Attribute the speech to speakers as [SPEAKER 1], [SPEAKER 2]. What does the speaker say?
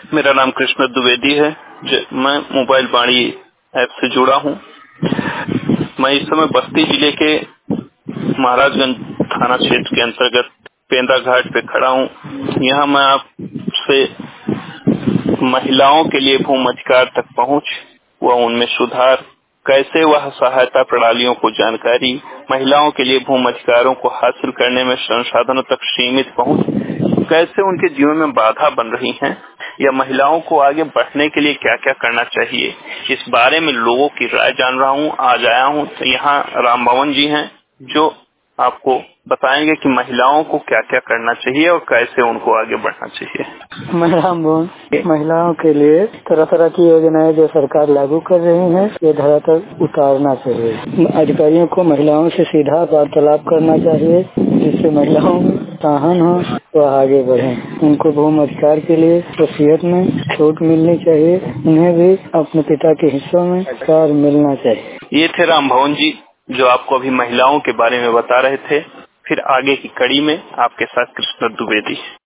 [SPEAKER 1] मेरा नाम कृष्ण द्विवेदी है। मैं मोबाइल वाणी ऐप से जुड़ा हूँ। मैं इस समय बस्ती जिले के महाराजगंज थाना क्षेत्र के अंतर्गत पेंदा घाट पे खड़ा हूँ। यहाँ मैं आपसे महिलाओं के लिए भूमि अधिकार तक पहुँच व उनमें सुधार, कैसे वह सहायता प्रणालियों को जानकारी, महिलाओं के लिए भूमि अधिकारों को हासिल करने में संसाधनों तक सीमित पहुँच कैसे उनके जीवन में बाधा बन रही हैं, या महिलाओं को आगे बढ़ने के लिए क्या क्या करना चाहिए, इस बारे में लोगों की राय जान रहा हूँ। आज आया हूँ तो यहाँ राम भवन जी हैं जो आपको बताएंगे कि महिलाओं को क्या क्या करना चाहिए और कैसे उनको आगे बढ़ना चाहिए।
[SPEAKER 2] मैं राम भवन, महिलाओं के लिए तरह तरह की योजनाएं जो सरकार लागू कर रही है, ये धरातल उतारना चाहिए। अधिकारियों को महिलाओं से सीधा वार्तालाप करना चाहिए, जिससे महिलाओं में सहन हो तो आगे बढ़े। उनको भूमि अधिकार के लिए वसीयत में छूट मिलनी चाहिए। उन्हें भी अपने पिता के हिस्सों में अधिकार मिलना चाहिए।
[SPEAKER 1] ये थे राम भवन जी जो आपको अभी महिलाओं के बारे में बता रहे थे। फिर आगे की कड़ी में आपके साथ कृष्ण द्विवेदी।